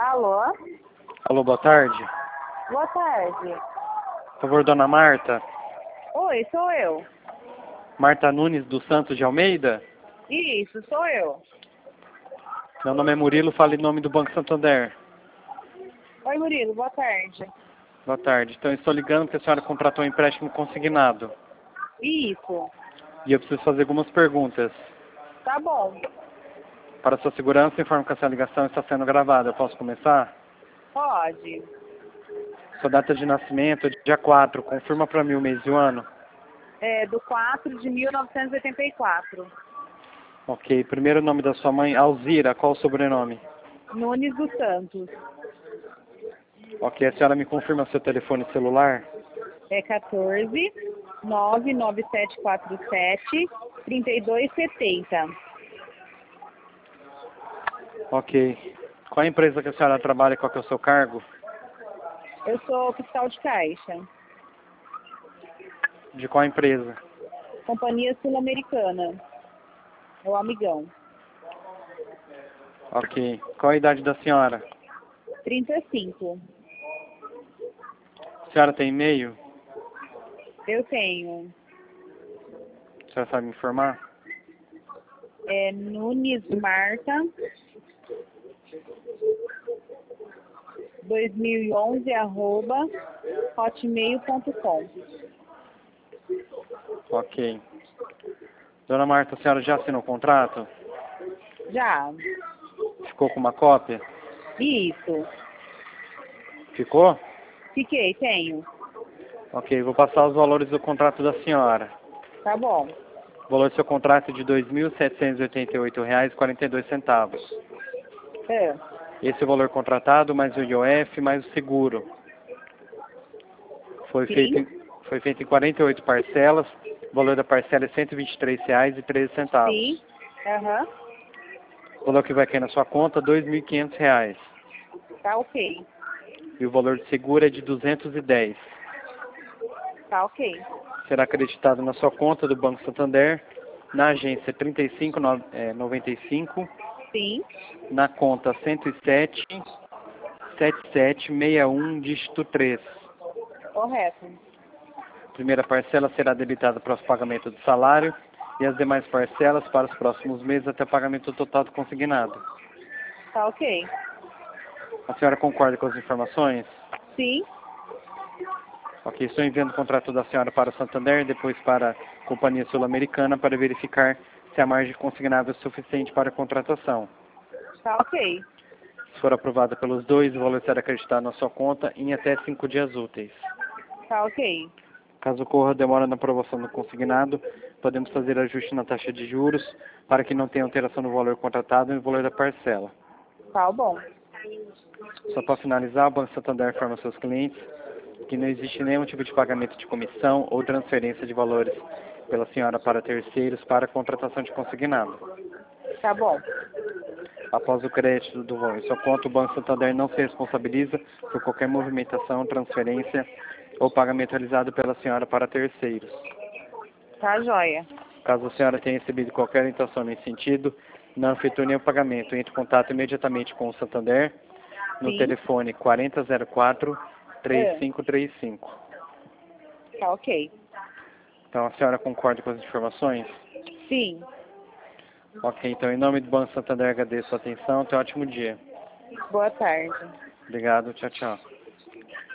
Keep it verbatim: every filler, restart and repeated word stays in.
Alô? Alô, boa tarde. Boa tarde. Por favor, dona Marta. Oi, sou eu. Marta Nunes dos Santos de Almeida? Isso, sou eu. Meu nome é Murilo, falo em nome do Banco Santander. Oi, Murilo, boa tarde. Boa tarde. Então, eu estou ligando porque a senhora contratou um empréstimo consignado. Isso. E eu preciso fazer algumas perguntas. Tá bom. Para sua segurança, informo que essa ligação está sendo gravada. Eu posso começar? Pode. Sua data de nascimento é dia quatro. Confirma para mim o mês e o ano. É do quatro de mil novecentos e oitenta e quatro. Ok. Primeiro nome da sua mãe, Alzira. Qual o sobrenome? Nunes dos Santos. Ok. A senhora me confirma seu telefone celular? É quatorze, nove nove sete quatro sete, trinta e dois setenta. Ok. Qual a empresa que a senhora trabalha e qual que é o seu cargo? Eu sou fiscal de caixa. De qual empresa? Companhia Sul-Americana. É o amigão. Ok. Qual a idade da senhora? trinta e cinco. A senhora tem e-mail? Eu tenho. A senhora sabe me informar? É Nunes Marta dois mil e onze arroba hotmail ponto com. Ok. Dona Marta, a senhora já assinou o contrato? Já. Ficou com uma cópia? Isso. Ficou? Fiquei, tenho. Ok, vou passar os valores do contrato da senhora. Tá bom. O valor do seu contrato é de dois mil setecentos e oitenta e oito reais e quarenta e dois centavos. É. Esse é o valor contratado, mais o I O F, mais o seguro. Foi feito, Sim. em, foi feito em quarenta e oito parcelas. O valor da parcela é cento e vinte e três reais e treze centavos. Sim. Aham. O valor que vai cair na sua conta, dois mil e quinhentos reais. Tá ok. E o valor de seguro é de duzentos e dez. Tá ok. Será acreditado na sua conta do Banco Santander, na agência trinta e cinco, noventa e cinco, Sim. na conta cento e sete, setenta e sete, sessenta e um, dígito três. Correto. A primeira parcela será debitada para o pagamento do salário e as demais parcelas para os próximos meses até o pagamento total do consignado. Tá ok. A senhora concorda com as informações? Sim. Ok, estou enviando o contrato da senhora para o Santander e depois para a Companhia Sul-Americana para verificar se a margem consignável é suficiente para a contratação. Tá ok. Se for aprovada pelos dois, o valor será acreditado na sua conta em até cinco dias úteis. Tá ok. Caso ocorra demora na aprovação do consignado, podemos fazer ajuste na taxa de juros para que não tenha alteração no valor contratado e no valor da parcela. Tá bom. Só para finalizar, o Banco Santander informa seus clientes que não existe nenhum tipo de pagamento de comissão ou transferência de valores pela senhora para terceiros para a contratação de consignado. Tá bom. Após o crédito do valor em sua conta, o Banco Santander não se responsabiliza por qualquer movimentação, transferência ou pagamento realizado pela senhora para terceiros. Tá joia. Caso a senhora tenha recebido qualquer orientação nesse sentido, não efetue nenhum pagamento. Entre em contato imediatamente com o Santander no Sim. telefone quarenta zero quatro, trinta e É. cinco trinta e cinco. Tá ok. Então a senhora concorda com as informações? Sim. Ok, então em nome do Banco Santander agradeço a atenção. Tenha um ótimo dia. Boa tarde. Obrigado, tchau, tchau.